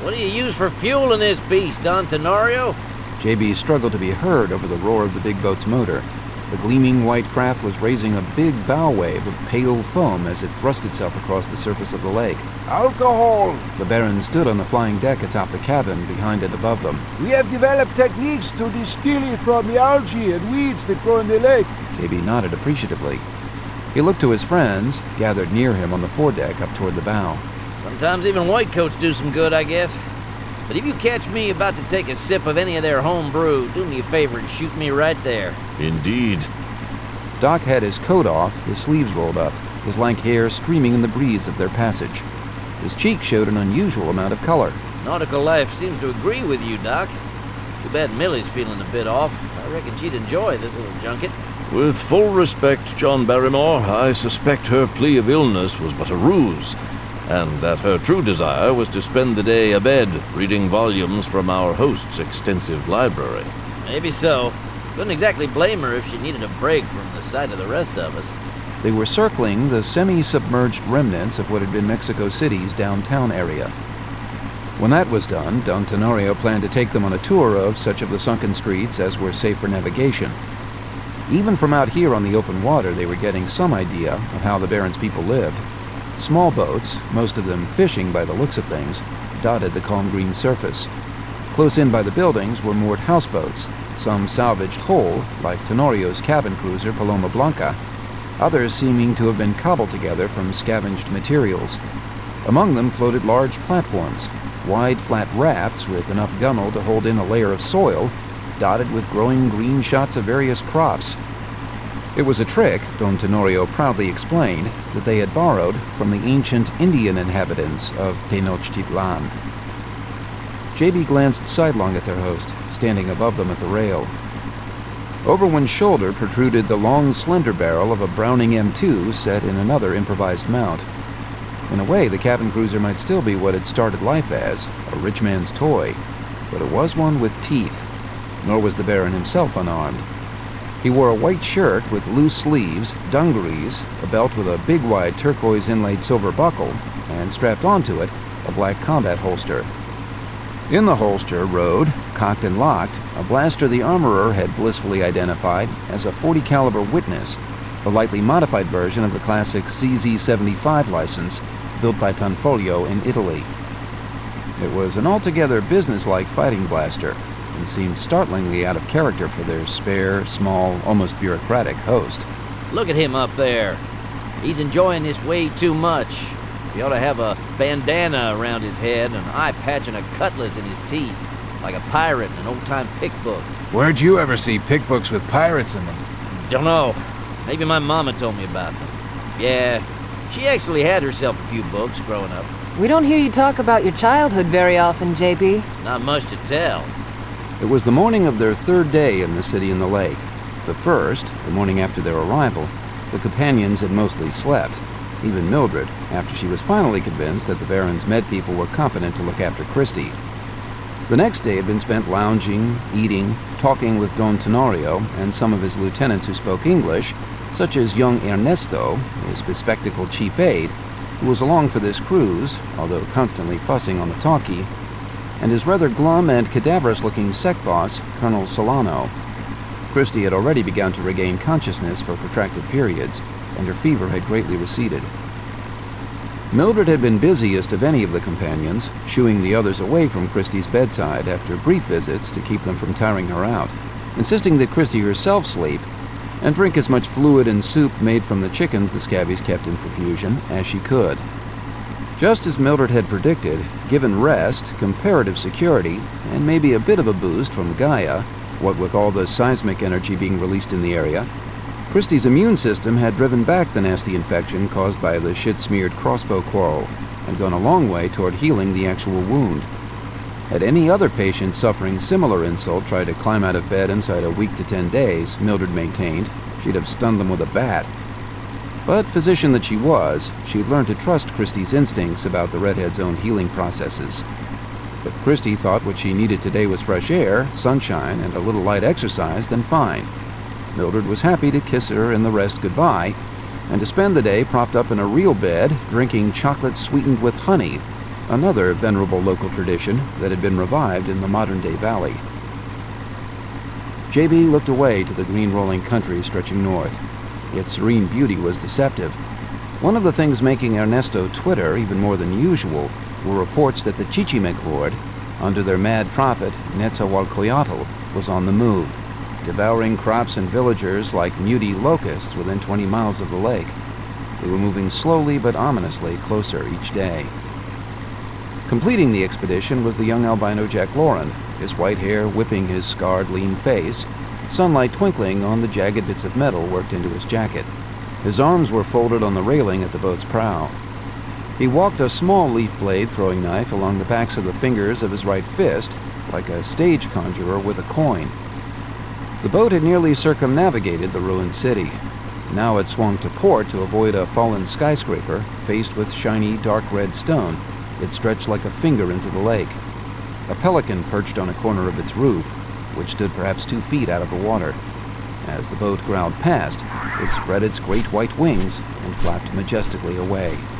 What do you use for fuel in this beast, Don Tenorio? JB struggled to be heard over the roar of the big boat's motor. The gleaming white craft was raising a big bow wave of pale foam as it thrust itself across the surface of the lake. Alcohol! The Baron stood on the flying deck atop the cabin, behind and above them. We have developed techniques to distill it from the algae and weeds that grow in the lake. JB nodded appreciatively. He looked to his friends, gathered near him on the foredeck up toward the bow. Sometimes even white coats do some good, I guess. But if you catch me about to take a sip of any of their home brew, do me a favor and shoot me right there. Indeed. Doc had his coat off, his sleeves rolled up, his lank hair streaming in the breeze of their passage. His cheek showed an unusual amount of color. Nautical life seems to agree with you, Doc. Too bad Millie's feeling a bit off. I reckon she'd enjoy this little junket. With full respect, John Barrymore, I suspect her plea of illness was but a ruse, and that her true desire was to spend the day abed, reading volumes from our host's extensive library. Maybe so. Couldn't exactly blame her if she needed a break from the sight of the rest of us. They were circling the semi-submerged remnants of what had been Mexico City's downtown area. When that was done, Don Tenorio planned to take them on a tour of such of the sunken streets as were safe for navigation. Even from out here on the open water, they were getting some idea of how the Baron's people lived. Small boats, most of them fishing by the looks of things, dotted the calm green surface. Close in by the buildings were moored houseboats, some salvaged whole, like Tenorio's cabin cruiser Paloma Blanca, others seeming to have been cobbled together from scavenged materials. Among them floated large platforms, wide flat rafts with enough gunwale to hold in a layer of soil, dotted with growing green shots of various crops. It was a trick, Don Tenorio proudly explained, that they had borrowed from the ancient Indian inhabitants of Tenochtitlan. JB glanced sidelong at their host, standing above them at the rail. Over one shoulder protruded the long, slender barrel of a Browning M2 set in another improvised mount. In a way, the cabin cruiser might still be what it started life as, a rich man's toy, but it was one with teeth. Nor was the Baron himself unarmed. He wore a white shirt with loose sleeves, dungarees, a belt with a big wide turquoise inlaid silver buckle, and strapped onto it, a black combat holster. In the holster rode, cocked and locked, a blaster the armorer had blissfully identified as a .40 caliber Witness, a lightly modified version of the classic CZ-75 license, built by Tanfoglio in Italy. It was an altogether businesslike fighting blaster, and seemed startlingly out of character for their spare, small, almost bureaucratic host. Look at him up there. He's enjoying this way too much. He ought to have a bandana around his head, an eye patch, and a cutlass in his teeth, like a pirate in an old-time pick book. Where'd you ever see pick books with pirates in them? Dunno. Maybe my mama told me about them. Yeah, she actually had herself a few books growing up. We don't hear you talk about your childhood very often, JB. Not much to tell. It was the morning of their third day in the city and the lake. The first, the morning after their arrival, the companions had mostly slept. Even Mildred, after she was finally convinced that the Baron's med people were competent to look after Christie. The next day had been spent lounging, eating, talking with Don Tenorio and some of his lieutenants who spoke English, such as young Ernesto, his bespectacled chief aide, who was along for this cruise, although constantly fussing on the talkie, and his rather glum and cadaverous-looking sec boss, Colonel Solano. Christie had already begun to regain consciousness for protracted periods, and her fever had greatly receded. Mildred had been busiest of any of the companions, shooing the others away from Christie's bedside after brief visits to keep them from tiring her out, insisting that Christie herself sleep and drink as much fluid and soup made from the chickens the scabbies kept in profusion as she could. Just as Mildred had predicted, given rest, comparative security, and maybe a bit of a boost from Gaia, what with all the seismic energy being released in the area, Christie's immune system had driven back the nasty infection caused by the shit-smeared crossbow quarrel, and gone a long way toward healing the actual wound. Had any other patient suffering similar insult tried to climb out of bed inside a week to 10 days, Mildred maintained, she'd have stunned them with a bat. But physician that she was, she'd learned to trust Christie's instincts about the redhead's own healing processes. If Christie thought what she needed today was fresh air, sunshine, and a little light exercise, then fine. Mildred was happy to kiss her and the rest goodbye, and to spend the day propped up in a real bed, drinking chocolate sweetened with honey, another venerable local tradition that had been revived in the modern-day valley. JB looked away to the green rolling country stretching north. Its serene beauty was deceptive. One of the things making Ernesto twitter even more than usual were reports that the Chichimec horde, under their mad prophet Netzahualcoyotl, was on the move, devouring crops and villagers like muty locusts within 20 miles of the lake. They were moving slowly but ominously closer each day. Completing the expedition was the young albino Jack Loren, his white hair whipping his scarred, lean face, sunlight twinkling on the jagged bits of metal worked into his jacket. His arms were folded on the railing at the boat's prow. He walked a small leaf blade throwing knife along the backs of the fingers of his right fist, like a stage conjurer with a coin. The boat had nearly circumnavigated the ruined city. Now it swung to port to avoid a fallen skyscraper faced with shiny, dark red stone that stretched like a finger into the lake. A pelican perched on a corner of its roof, which stood perhaps 2 feet out of the water. As the boat growled past, it spread its great white wings and flapped majestically away.